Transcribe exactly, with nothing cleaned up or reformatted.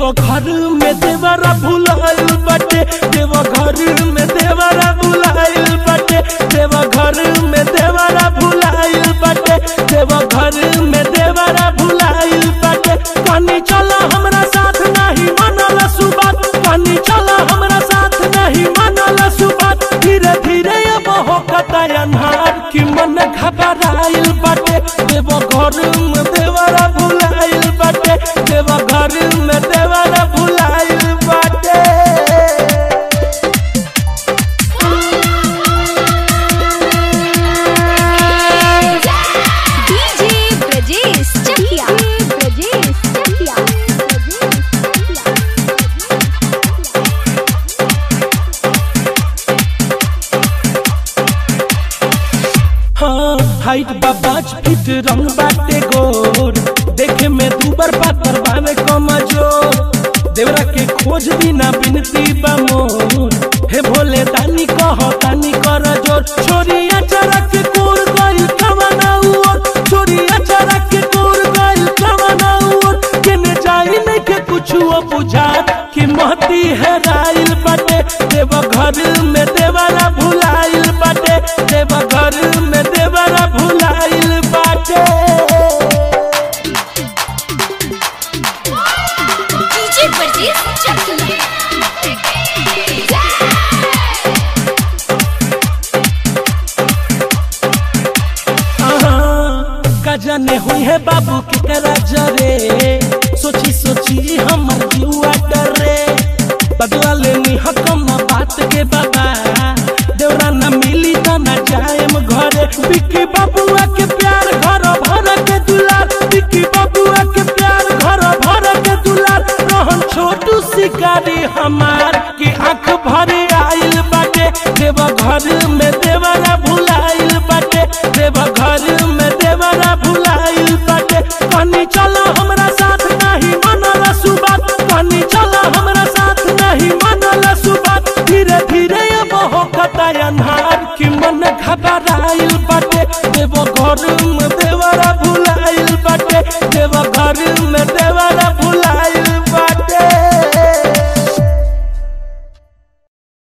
देव घर में देवरा भुलाइल बाटे, देव घर में देवरा भुलाइल बाटे, देव घर में देवरा भुलाइल बाटे, देव घर में देवरा भुलाइल बाटे। कनी चला हमरा साथ नहीं मनला सुबात, कनी चला हमरा साथ नहीं मनला सुबात। धीरे धीरे अब होकता अन्हार कि मन घबराइल बाटे, देव घर में देवरा भुलाइल बाटे, देव घर में देवरा भुलाइल बाटे। डीजे ब्रजेश चकिया, ब्रजेश चकिया, हाँ हाइट बाबाज फिट रंग बाटे गोर, देखे में दूबर पातर बावे कमजोर। देवरा के खोज बिना बिनती बा मोर, हे भोले दानी कह दानी कर जोर। छोरिया चरक के कोर गइल कवना उर, छोरिया चरक के कोर गइल कवना उर। केने जाई नहीं के कुछो बुझात कि महती है राइल बाटे, देव घर में देवरा भुलाइल बाटे, देव घर में देवरा भुलाइल बाटे। डीजे ब्रजेश चकिया। का जाने हुई है बाबू के करा जरे, सोची सोची हमर जुआ डरे। बदला लेनी हकम ना बात के बाबा, देवरा ना मिली त ना जाएम घरे। बिकी बाबा